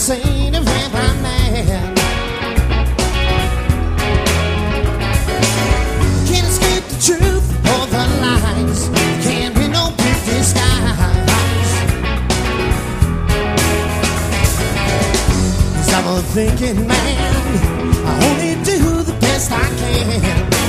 saint of every man. Can't escape the truth or the lies. Can't be no big disguise. 'Cause I'm a thinking man. I only do the best I can.